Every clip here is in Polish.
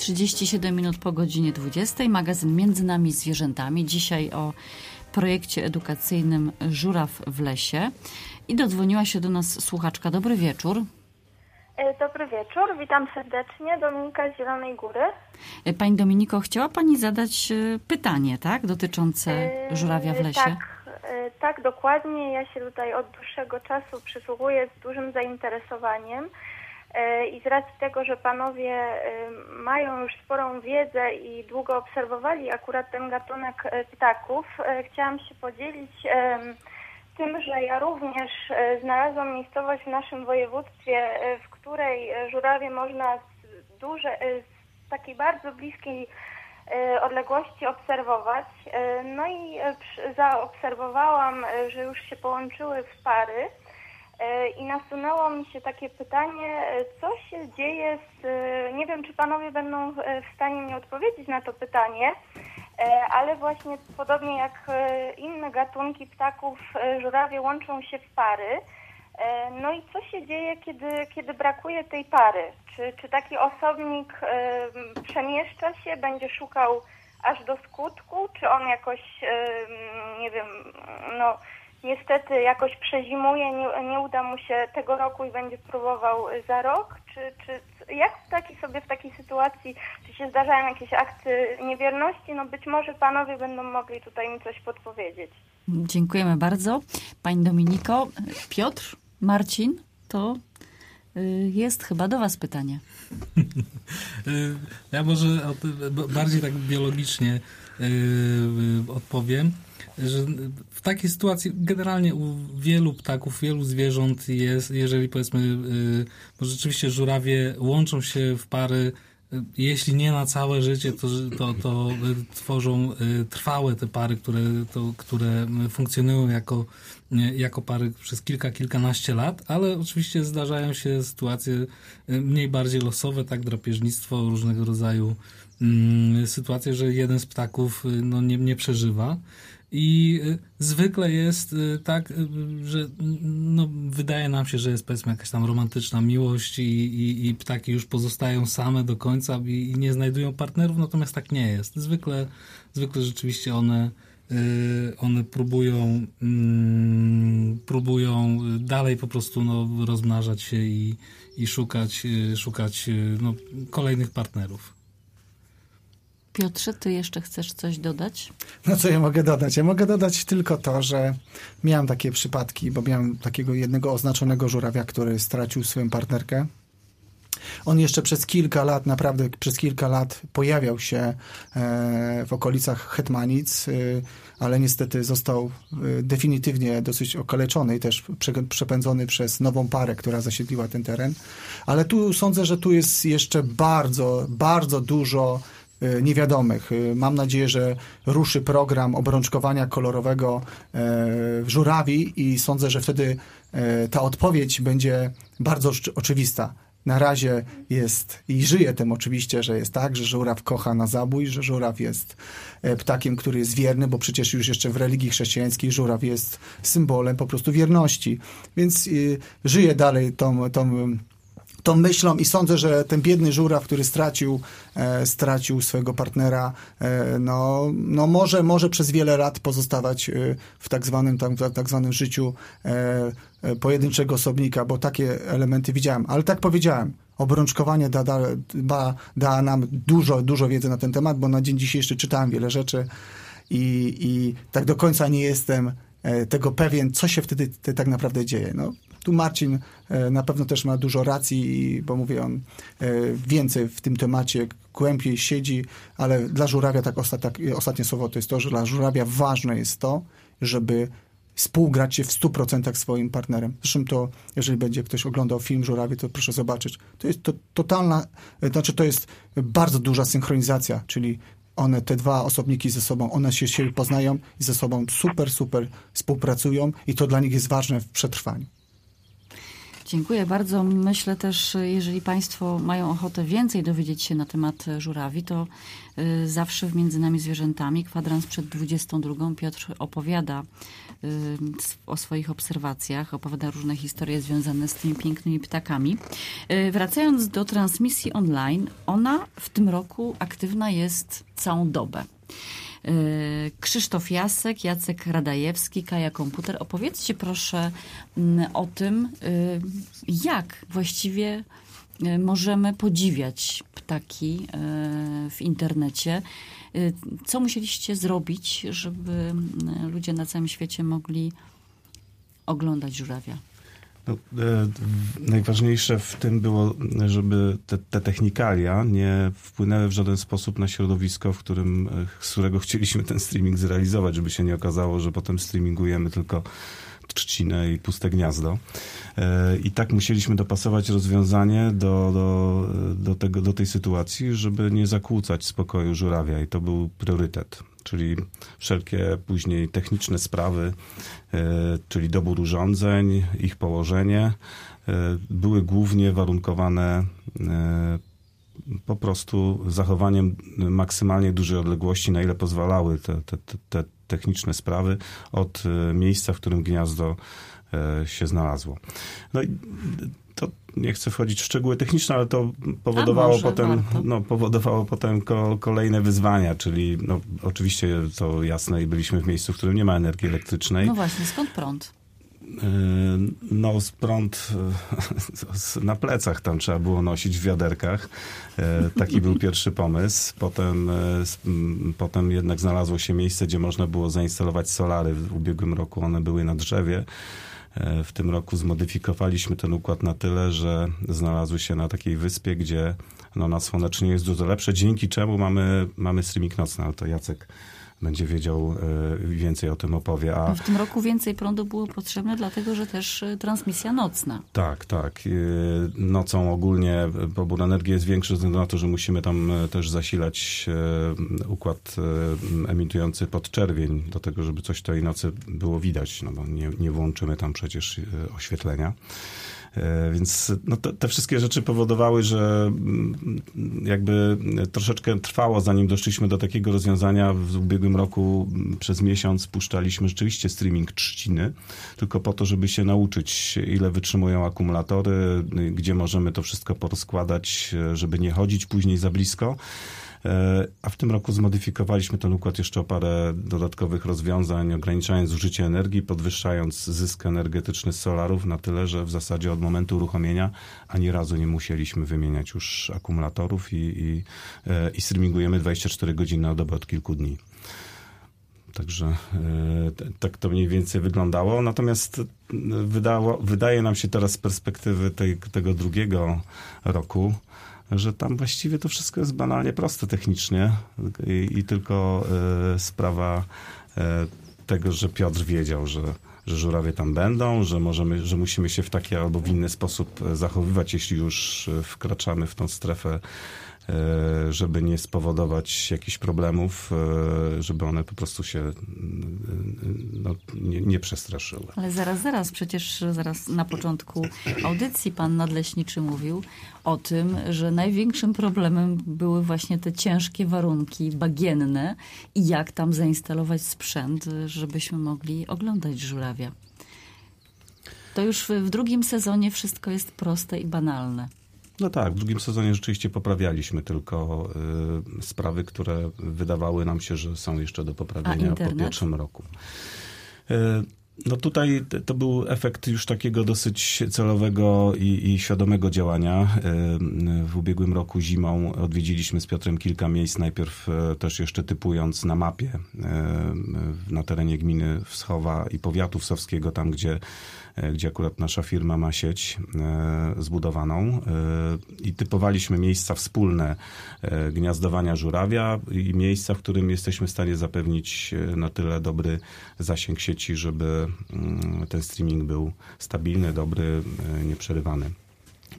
37 minut po godzinie 20. Magazyn Między nami zwierzętami. Dzisiaj o projekcie edukacyjnym Żuraw w lesie. I dodzwoniła się do nas słuchaczka. Dobry wieczór. Dobry wieczór, witam serdecznie. Dominika z Zielonej Góry. Pani Dominiko, chciała Pani zadać pytanie, tak? Dotyczące żurawia w lesie. Tak, dokładnie. Ja się tutaj od dłuższego czasu przysłuchuję z dużym zainteresowaniem. I z racji tego, że panowie mają już sporą wiedzę i długo obserwowali akurat ten gatunek ptaków, chciałam się podzielić tym, że ja również znalazłam miejscowość w naszym województwie, w której żurawie można z takiej bardzo bliskiej odległości obserwować. No i zaobserwowałam, że już się połączyły w pary. I nasunęło mi się takie pytanie, co się dzieje nie wiem, czy panowie będą w stanie mi odpowiedzieć na to pytanie, ale właśnie podobnie jak inne gatunki ptaków, żurawie łączą się w pary. No i co się dzieje, kiedy brakuje tej pary? Czy taki osobnik przemieszcza się, będzie szukał aż do skutku, czy on jakoś, nie wiem, niestety jakoś przezimuje, nie uda mu się tego roku i będzie próbował za rok? Jak ptaki sobie w takiej sytuacji, czy się zdarzają jakieś akty niewierności? Być może panowie będą mogli tutaj mi coś podpowiedzieć. Dziękujemy bardzo. Pani Dominiko, Piotr, Marcin, to jest chyba do was pytanie. Ja może bardziej tak biologicznie odpowiem, że w takiej sytuacji generalnie u wielu ptaków, wielu zwierząt jest, jeżeli powiedzmy, bo rzeczywiście żurawie łączą się w pary, jeśli nie na całe życie, to tworzą trwałe te pary, które funkcjonują jako pary przez kilkanaście lat, ale oczywiście zdarzają się sytuacje mniej bardziej losowe, tak, drapieżnictwo, różnego rodzaju sytuacje, że jeden z ptaków nie przeżywa. I zwykle jest tak, że wydaje nam się, że jest powiedzmy jakaś tam romantyczna miłość i ptaki już pozostają same do końca i nie znajdują partnerów, natomiast tak nie jest. Zwykle rzeczywiście one próbują dalej po prostu rozmnażać się i szukać kolejnych partnerów. Piotrze, ty jeszcze chcesz coś dodać? Co ja mogę dodać? Ja mogę dodać tylko to, że miałem takie przypadki, bo miałem takiego jednego oznaczonego żurawia, który stracił swoją partnerkę. On jeszcze przez kilka lat pojawiał się w okolicach Hetmanic, ale niestety został definitywnie dosyć okaleczony i też przepędzony przez nową parę, która zasiedliła ten teren. Ale tu sądzę, że tu jest jeszcze bardzo, bardzo dużo niewiadomych. Mam nadzieję, że ruszy program obrączkowania kolorowego żurawi i sądzę, że wtedy ta odpowiedź będzie bardzo oczywista. Na razie jest i żyje tym oczywiście, że jest tak, że żuraw kocha na zabój, że żuraw jest ptakiem, który jest wierny, bo przecież już jeszcze w religii chrześcijańskiej żuraw jest symbolem po prostu wierności. Więc żyje dalej tą myślą i sądzę, że ten biedny żuraw, który stracił swojego partnera, może przez wiele lat pozostawać w tak zwanym życiu pojedynczego osobnika, bo takie elementy widziałem. Ale tak powiedziałem, obrączkowanie da nam dużo wiedzy na ten temat, bo na dzień dzisiejszy czytałem wiele rzeczy i tak do końca nie jestem tego pewien, co się wtedy tak naprawdę dzieje. Tu Marcin na pewno też ma dużo racji, bo mówię, on więcej w tym temacie głębiej siedzi, ale dla żurawia ostatnie słowo to jest to, że dla żurawia ważne jest to, żeby współgrać się w 100% swoim partnerem. Zresztą to, jeżeli będzie ktoś oglądał film Żurawie, to proszę zobaczyć. To jest to jest bardzo duża synchronizacja, czyli te dwa osobniki ze sobą, one się poznają i ze sobą super współpracują i to dla nich jest ważne w przetrwaniu. Dziękuję bardzo. Myślę też, jeżeli Państwo mają ochotę więcej dowiedzieć się na temat żurawi, to zawsze w Między nami zwierzętami, kwadrans przed 22, Piotr opowiada o swoich obserwacjach, opowiada różne historie związane z tymi pięknymi ptakami. Wracając do transmisji online, ona w tym roku aktywna jest całą dobę. Krzysztof Jasek, Jacek Radajewski, Kaja Komputer. Opowiedzcie proszę o tym, jak właściwie możemy podziwiać ptaki w internecie. Co musieliście zrobić, żeby ludzie na całym świecie mogli oglądać żurawia? No, najważniejsze w tym było, żeby te technikalia nie wpłynęły w żaden sposób na środowisko, z którego chcieliśmy ten streaming zrealizować, żeby się nie okazało, że potem streamingujemy tylko trzcinę i puste gniazdo. I tak musieliśmy dopasować rozwiązanie do tej sytuacji, żeby nie zakłócać spokoju żurawia i to był priorytet. Czyli wszelkie później techniczne sprawy, czyli dobór urządzeń, ich położenie, były głównie warunkowane po prostu zachowaniem maksymalnie dużej odległości, na ile pozwalały te techniczne sprawy od miejsca, w którym gniazdo się znalazło. I to nie chcę wchodzić w szczegóły techniczne, ale to powodowało potem kolejne wyzwania, czyli oczywiście to jasne i byliśmy w miejscu, w którym nie ma energii elektrycznej. No właśnie, skąd prąd? Prąd na plecach tam trzeba było nosić w wiaderkach. Taki był pierwszy pomysł. Potem jednak znalazło się miejsce, gdzie można było zainstalować solary. W ubiegłym roku one były na drzewie. W tym roku zmodyfikowaliśmy ten układ na tyle, że znalazły się na takiej wyspie, gdzie nasłonecznie jest dużo lepsze, dzięki czemu mamy streaming nocny, ale to Jacek będzie wiedział, więcej o tym opowie. W tym roku więcej prądu było potrzebne, dlatego że też transmisja nocna. Tak. Nocą ogólnie pobór energii jest większy ze względu na to, że musimy tam też zasilać układ emitujący podczerwień do tego, żeby coś tej nocy było widać, bo nie włączymy tam przecież oświetlenia. Więc te wszystkie rzeczy powodowały, że jakby troszeczkę trwało, zanim doszliśmy do takiego rozwiązania. W ubiegłym roku przez miesiąc puszczaliśmy rzeczywiście streaming trzciny, tylko po to, żeby się nauczyć, ile wytrzymują akumulatory, gdzie możemy to wszystko porozkładać, żeby nie chodzić później za blisko. A w tym roku zmodyfikowaliśmy ten układ jeszcze o parę dodatkowych rozwiązań, ograniczając zużycie energii, podwyższając zysk energetyczny z solarów na tyle, że w zasadzie od momentu uruchomienia ani razu nie musieliśmy wymieniać już akumulatorów i streamingujemy 24 godziny na dobę od kilku dni. Także tak to mniej więcej wyglądało. Natomiast wydaje nam się teraz z perspektywy tego drugiego roku, że tam właściwie to wszystko jest banalnie proste technicznie i tylko sprawa tego, że Piotr wiedział, że żurawie tam będą, że musimy się w taki albo w inny sposób zachowywać, jeśli już wkraczamy w tą strefę, żeby nie spowodować jakichś problemów, żeby one po prostu się nie przestraszyły. Ale zaraz, przecież zaraz na początku audycji pan nadleśniczy mówił o tym, że największym problemem były właśnie te ciężkie warunki bagienne i jak tam zainstalować sprzęt, żebyśmy mogli oglądać żurawia. To już w drugim sezonie wszystko jest proste i banalne. No tak, w drugim sezonie rzeczywiście poprawialiśmy tylko sprawy, które wydawały nam się, że są jeszcze do poprawienia po pierwszym roku. No tutaj to był efekt już takiego dosyć celowego i świadomego działania. W ubiegłym roku zimą odwiedziliśmy z Piotrem kilka miejsc, najpierw też jeszcze typując na mapie na terenie gminy Wschowa i powiatu wsowskiego, tam gdzie akurat nasza firma ma sieć zbudowaną i typowaliśmy miejsca wspólne gniazdowania żurawia i miejsca, w którym jesteśmy w stanie zapewnić na tyle dobry zasięg sieci, żeby ten streaming był stabilny, dobry, nieprzerywany.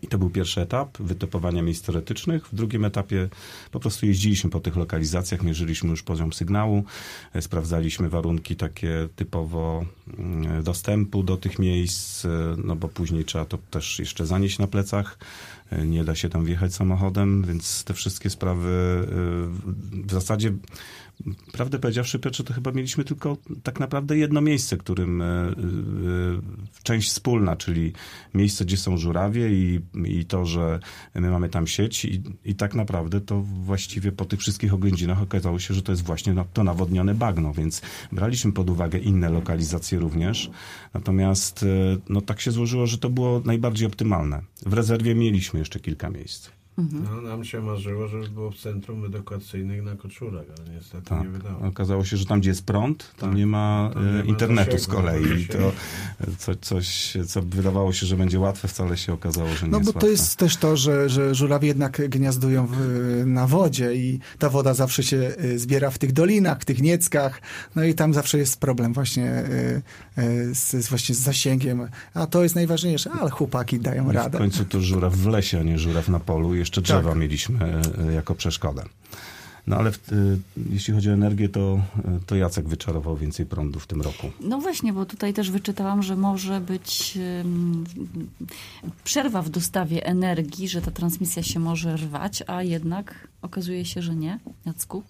I to był pierwszy etap wytypowania miejsc teoretycznych. W drugim etapie po prostu jeździliśmy po tych lokalizacjach, mierzyliśmy już poziom sygnału, sprawdzaliśmy warunki takie typowo dostępu do tych miejsc, no bo później trzeba to też jeszcze zanieść na plecach. Nie da się tam wjechać samochodem, więc te wszystkie sprawy w zasadzie, prawdę powiedziawszy, Piotrze, to chyba mieliśmy tylko tak naprawdę jedno miejsce, którym część wspólna, czyli miejsce, gdzie są żurawie i to, że my mamy tam sieć i tak naprawdę to właściwie po tych wszystkich oględzinach okazało się, że to jest właśnie to nawodnione bagno, więc braliśmy pod uwagę inne lokalizacje również, natomiast no tak się złożyło, że to było najbardziej optymalne. W rezerwie mieliśmy jeszcze kilka miejsc. No, nam się marzyło, żeby było w centrum edukacyjnych na Koczurach, ale niestety nie wydało. Okazało się, że tam, gdzie jest prąd, tam nie ma internetu z kolei. I to coś, co wydawało się, że będzie łatwe, wcale się okazało, że nie jest łatwe. No bo to jest też to, że żurawie jednak gniazdują na wodzie i ta woda zawsze się zbiera w tych dolinach, w tych nieckach, no i tam zawsze jest problem właśnie z zasięgiem, a to jest najważniejsze, ale chłopaki dają radę. W końcu to żuraw w lesie, a nie żuraw na polu. Jeszcze drzewa mieliśmy jako przeszkodę. No ale jeśli chodzi o energię, to Jacek wyczarował więcej prądu w tym roku. No właśnie, bo tutaj też wyczytałam, że może być przerwa w dostawie energii, że ta transmisja się może rwać, a jednak okazuje się, że nie. Jacku?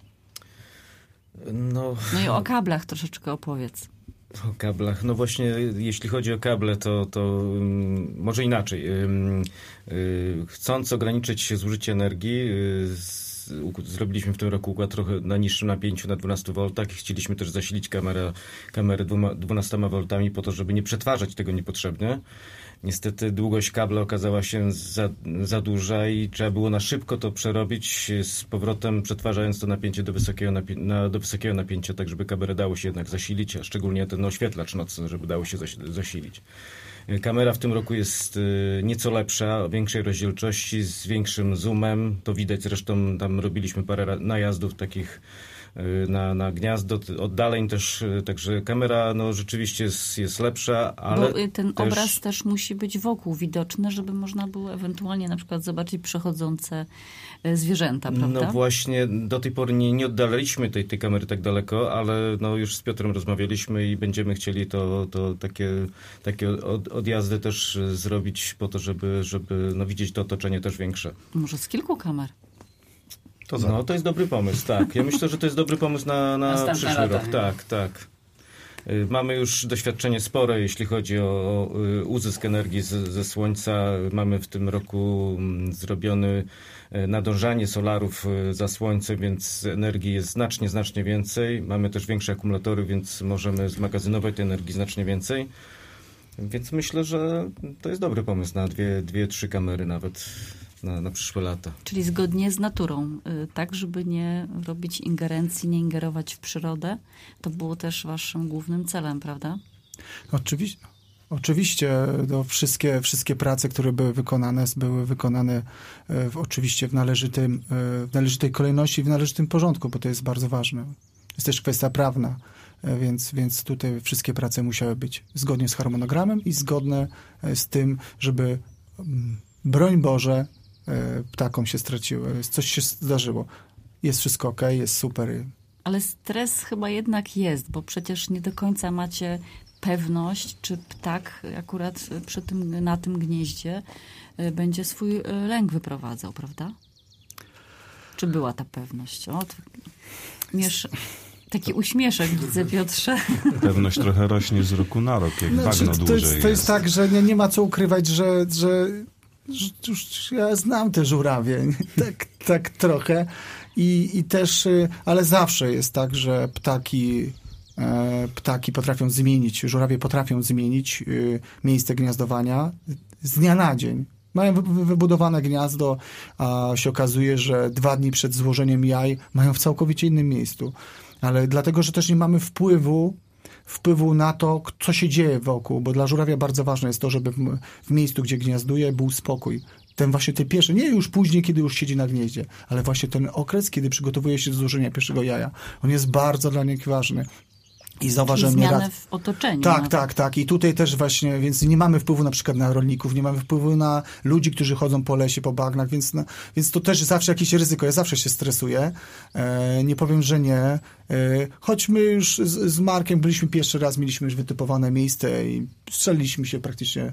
No i o kablach troszeczkę opowiedz. O kablach. No właśnie, jeśli chodzi o kable, to może inaczej. Chcąc ograniczyć zużycie energii, zrobiliśmy w tym roku układ trochę na niższym napięciu, na 12 V i chcieliśmy też zasilić kamerę 12 V po to, żeby nie przetwarzać tego niepotrzebnie. Niestety długość kabla okazała się za duża i trzeba było na szybko to przerobić z powrotem, przetwarzając to napięcie do wysokiego napięcia, tak żeby kamerę dało się jednak zasilić, a szczególnie ten oświetlacz nocny, żeby dało się zasilić. Kamera w tym roku jest nieco lepsza, o większej rozdzielczości, z większym zoomem. To widać, zresztą tam robiliśmy parę najazdów takich na gniazdo, oddaleń też, także kamera no, rzeczywiście jest lepsza, ale bo ten obraz też musi być wokół widoczny, żeby można było ewentualnie na przykład zobaczyć przechodzące zwierzęta, prawda? No właśnie, do tej pory nie oddalaliśmy tej kamery tak daleko, ale no już z Piotrem rozmawialiśmy i będziemy chcieli to takie odjazdy też zrobić po to, żeby no, widzieć to otoczenie też większe. Może z kilku kamer? To jest dobry pomysł, tak. Ja myślę, że to jest dobry pomysł na przyszły rok. Tak. Mamy już doświadczenie spore, jeśli chodzi o uzysk energii ze słońca. Mamy w tym roku zrobione nadążanie solarów za słońce, więc energii jest znacznie więcej. Mamy też większe akumulatory, więc możemy zmagazynować tej energii znacznie więcej. Więc myślę, że to jest dobry pomysł na 2-3 kamery nawet na przyszłe lata. Czyli zgodnie z naturą, tak, żeby nie robić ingerencji, nie ingerować w przyrodę. To było też waszym głównym celem, prawda? Oczywiście wszystkie prace, które były wykonane oczywiście w należytej kolejności, w należytym porządku, bo to jest bardzo ważne. Jest też kwestia prawna, więc tutaj wszystkie prace musiały być zgodnie z harmonogramem i zgodne z tym, żeby broń Boże ptakom się straciło, coś się zdarzyło. Jest wszystko okej, jest super. Ale stres chyba jednak jest, bo przecież nie do końca macie pewność, czy ptak akurat na tym gnieździe będzie swój lęk wyprowadzał, prawda? Czy była ta pewność? Taki uśmieszek widzę, Piotrze. Pewność trochę rośnie z roku na rok, jak bagno dłużej to jest tak, że nie ma co ukrywać, że już ja znam te żurawie, tak trochę i też, ale zawsze jest tak, że ptaki potrafią zmienić, żurawie potrafią zmienić miejsce gniazdowania z dnia na dzień. Mają wybudowane gniazdo, a się okazuje, że 2 dni przed złożeniem jaj mają w całkowicie innym miejscu. Ale dlatego, że też nie mamy wpływu na to, co się dzieje wokół, bo dla żurawia bardzo ważne jest to, żeby w miejscu, gdzie gniazduje, był spokój. Te pierwsze, nie już później, kiedy już siedzi na gnieździe, ale właśnie ten okres, kiedy przygotowuje się do złożenia pierwszego jaja. On jest bardzo dla nich ważny. I zauważyłem zmianę w otoczeniu. Tak. I tutaj też właśnie, więc nie mamy wpływu na przykład na rolników, nie mamy wpływu na ludzi, którzy chodzą po lesie, po bagnach, więc to też zawsze jakieś ryzyko. Ja zawsze się stresuję. Nie powiem, że nie. Choć my już z Markiem byliśmy pierwszy raz, mieliśmy już wytypowane miejsce i strzeliliśmy się praktycznie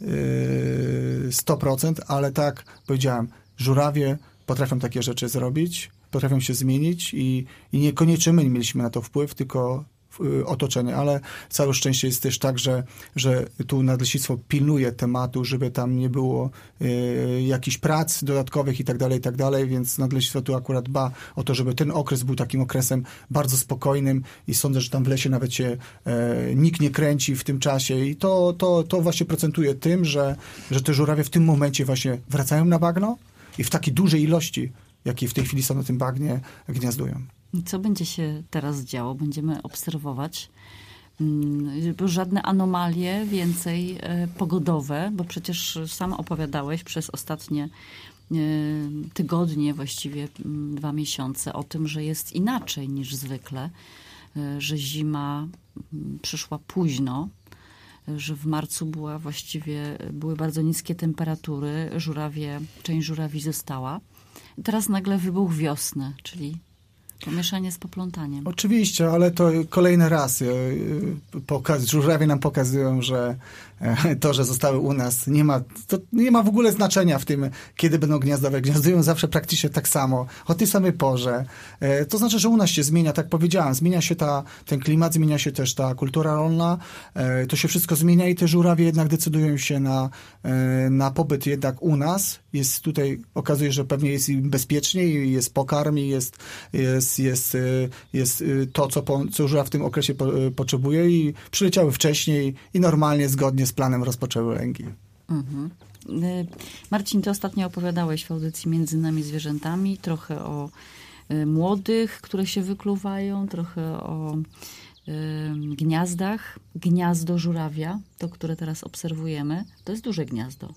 100%, ale tak powiedziałem, żurawie potrafią takie rzeczy zrobić, potrafią się zmienić i niekoniecznie my nie mieliśmy na to wpływ, tylko otoczenie, ale całe szczęście jest też tak, że tu nadleśnictwo pilnuje tematu, żeby tam nie było jakichś prac dodatkowych i tak dalej, więc nadleśnictwo tu akurat dba o to, żeby ten okres był takim okresem bardzo spokojnym i sądzę, że tam w lesie nawet się nikt nie kręci w tym czasie i to właśnie procentuje tym, że te żurawie w tym momencie właśnie wracają na bagno i w takiej dużej ilości, jakie w tej chwili są na tym bagnie, gniazdują. Co będzie się teraz działo? Będziemy obserwować żadne anomalie więcej pogodowe, bo przecież sam opowiadałeś przez ostatnie tygodnie, właściwie 2 miesiące o tym, że jest inaczej niż zwykle, że zima przyszła późno, że w marcu były bardzo niskie temperatury, część żurawi została. Teraz nagle wybuch wiosny, czyli pomieszanie z poplątaniem. Oczywiście, ale to kolejny raz. Żurawie nam pokazują, że to, że zostały u nas, nie ma w ogóle znaczenia w tym, kiedy będą gniazdowe. Gniazdują zawsze praktycznie tak samo, o tej samej porze. To znaczy, że u nas się zmienia, tak powiedziałem, zmienia się ten klimat, zmienia się też ta kultura rolna. To się wszystko zmienia i te żurawie jednak decydują się na pobyt jednak u nas. Jest tutaj, okazuje się, że pewnie jest im bezpieczniej, jest pokarm, jest to, co żuraw w tym okresie potrzebuje i przyleciały wcześniej i normalnie, zgodnie z planem rozpoczęły lęgi. Mhm. Marcin, ty ostatnio opowiadałeś w audycji Między nami zwierzętami trochę o młodych, które się wykluwają, trochę o gniazdach. Gniazdo żurawia, to, które teraz obserwujemy, to jest duże gniazdo.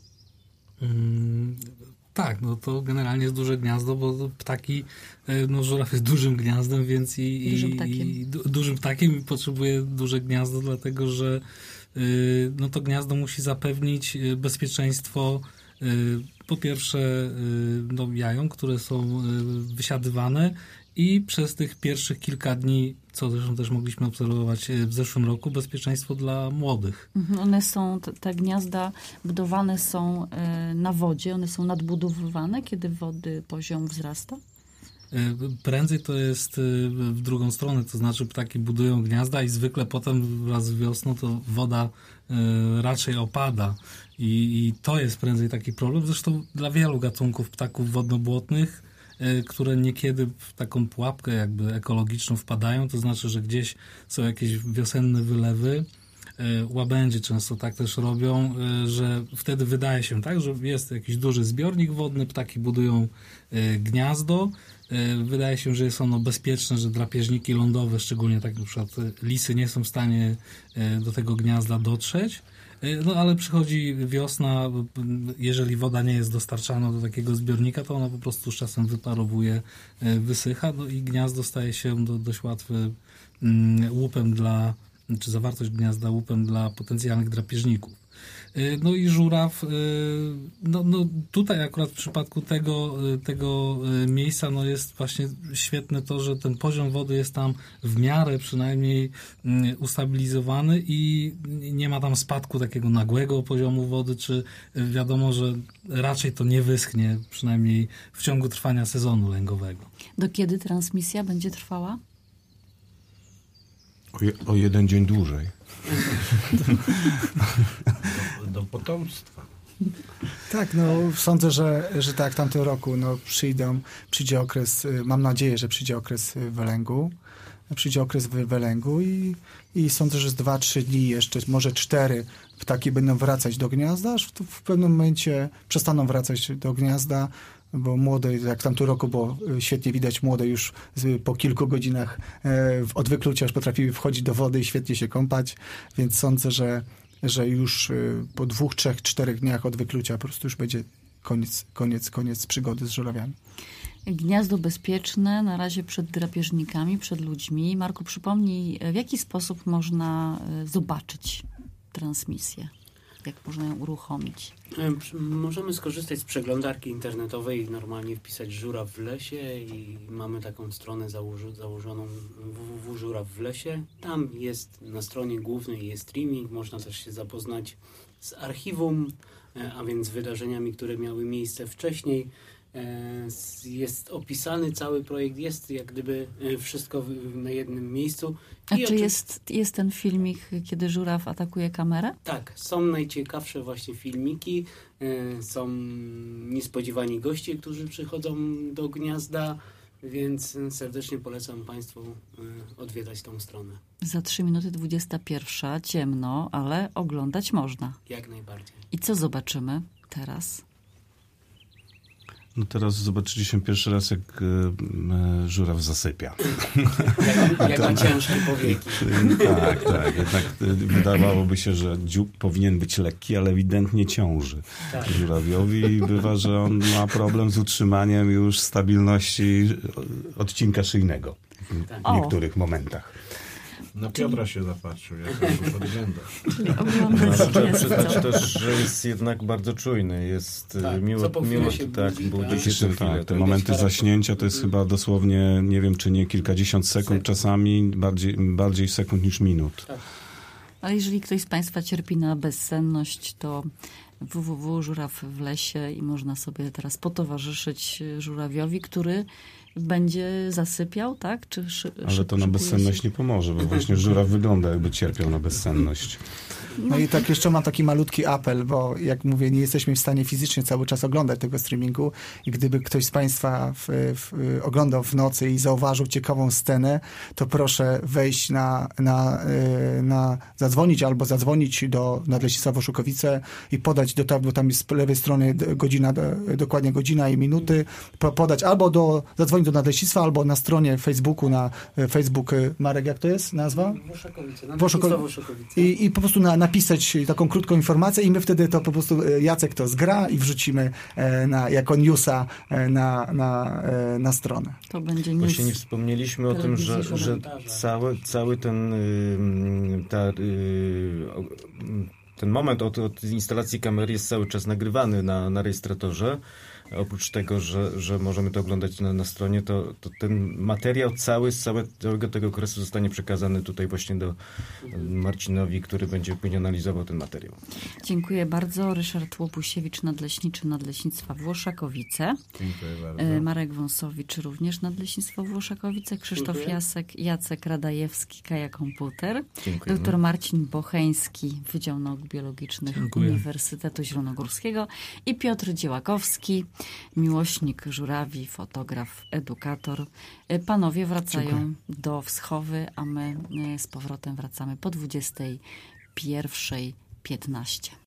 Tak, to generalnie jest duże gniazdo, bo ptaki, żuraw jest dużym gniazdem, więc dużym ptakiem i potrzebuje duże gniazdo, dlatego że to gniazdo musi zapewnić bezpieczeństwo po pierwsze jajom, które są wysiadywane i przez tych pierwszych kilka dni, co zresztą też mogliśmy obserwować w zeszłym roku, bezpieczeństwo dla młodych. One są, te gniazda budowane są na wodzie, one są nadbudowywane, kiedy wody poziom wzrasta? Prędzej to jest w drugą stronę, to znaczy ptaki budują gniazda i zwykle potem wraz z wiosną to woda raczej opada i to jest prędzej taki problem. Zresztą dla wielu gatunków ptaków wodno-błotnych, które niekiedy w taką pułapkę jakby ekologiczną wpadają, to znaczy, że gdzieś są jakieś wiosenne wylewy, łabędzie często tak też robią, że wtedy wydaje się tak, że jest jakiś duży zbiornik wodny, ptaki budują gniazdo, wydaje się, że jest ono bezpieczne, że drapieżniki lądowe, szczególnie tak na przykład lisy, nie są w stanie do tego gniazda dotrzeć. Ale przychodzi wiosna, jeżeli woda nie jest dostarczana do takiego zbiornika, to ona po prostu z czasem wyparowuje, wysycha i gniazdo staje się dość łatwy łupem czy zawartość gniazda łupem dla potencjalnych drapieżników. I żuraw, tutaj akurat w przypadku tego miejsca jest właśnie świetne to, że ten poziom wody jest tam w miarę przynajmniej ustabilizowany i nie ma tam spadku takiego nagłego poziomu wody, czy wiadomo, że raczej to nie wyschnie, przynajmniej w ciągu trwania sezonu lęgowego. Do kiedy transmisja będzie trwała? O 1 dzień dłużej. Do potomstwa. Tak, sądzę, że tak, w tamtym roku przyjdzie okres, mam nadzieję, że przyjdzie okres wylęgu. Przyjdzie okres wylęgu i sądzę, że z 2-3 dni jeszcze, może 4 ptaki będą wracać do gniazda, aż w pewnym momencie przestaną wracać do gniazda, bo młode, jak w tamtym roku było świetnie widać, młode już po kilku godzinach od wyklucia już potrafiły wchodzić do wody i świetnie się kąpać, więc sądzę, że już po 2, 3, 4 dniach od wyklucia po prostu już będzie koniec przygody z żurawiami. Gniazdo bezpieczne na razie przed drapieżnikami, przed ludźmi. Marku, przypomnij, w jaki sposób można zobaczyć transmisję? Jak można ją uruchomić? Możemy skorzystać z przeglądarki internetowej, normalnie wpisać Żuraw w lesie i mamy taką stronę założoną www.żuraw w lesie. Tam jest na stronie głównej jest streaming, można też się zapoznać z archiwum, a więc wydarzeniami, które miały miejsce wcześniej. Jest opisany cały projekt, jest jak gdyby wszystko na jednym miejscu. A czy jest ten filmik, kiedy żuraw atakuje kamerę? Tak, są najciekawsze właśnie filmiki, są niespodziewani goście, którzy przychodzą do gniazda, więc serdecznie polecam Państwu odwiedzać tą stronę. Za 3 minuty 21, ciemno, ale oglądać można. Jak najbardziej. I co zobaczymy teraz? No teraz zobaczyliśmy pierwszy raz, jak żuraw zasypia. Jak ma ciężkie powieki. Tak. Jednak wydawałoby się, że dziób powinien być lekki, ale ewidentnie ciąży żurawiowi i bywa, że on ma problem z utrzymaniem już stabilności odcinka szyjnego w niektórych momentach. Na Piotra się zapatrzył, jak on podgląda. Czyli oglądać Trzeba przyznać też, że jest jednak bardzo czujny. Jest miło się budzi się co chwilę. Te momenty zaśnięcia to jest chyba dosłownie, nie wiem czy nie kilkadziesiąt sekund, czasami bardziej sekund niż minut. Tak. Ale jeżeli ktoś z Państwa cierpi na bezsenność, to www.żuraw w lesie i można sobie teraz potowarzyszyć żurawiowi, który będzie zasypiał, tak? Ale to na bezsenność nie pomoże, bo właśnie żuraw wygląda, jakby cierpiał na bezsenność. No i tak jeszcze mam taki malutki apel, bo jak mówię, nie jesteśmy w stanie fizycznie cały czas oglądać tego streamingu i gdyby ktoś z Państwa oglądał w nocy i zauważył ciekawą scenę, to proszę wejść zadzwonić albo zadzwonić do Nadleśnictwa Włoszokowice i podać bo tam jest po lewej stronie dokładnie godzina i minuty, podać albo zadzwonić do Nadleśnictwa, albo na stronie Facebooku, na Facebook, Marek, jak to jest nazwa? Włoszokowice. I po prostu napisać taką krótką informację i my wtedy to po prostu Jacek to zgra i wrzucimy jako newsa na stronę. To będzie news. Właśnie nie wspomnieliśmy o tym, że cały ten moment od instalacji kamery jest cały czas nagrywany na rejestratorze. Oprócz tego, że możemy to oglądać na stronie, to ten materiał z całego tego okresu zostanie przekazany tutaj właśnie do Marcinowi, który będzie później analizował ten materiał. Dziękuję bardzo. Ryszard Łopusiewicz, nadleśniczy Nadleśnictwa Włoszakowice. Dziękuję bardzo. Marek Wąsowicz, również Nadleśnictwo Włoszakowice. Krzysztof Jacek Radajewski, Kaja Komputer. Dziękuję. Dr Marcin Bocheński, Wydział Nauk Biologicznych Uniwersytetu Zielonogórskiego i Piotr Dziełakowski, miłośnik żurawi, fotograf, edukator. Panowie wracają do Wschowy, a my z powrotem wracamy po 21:15.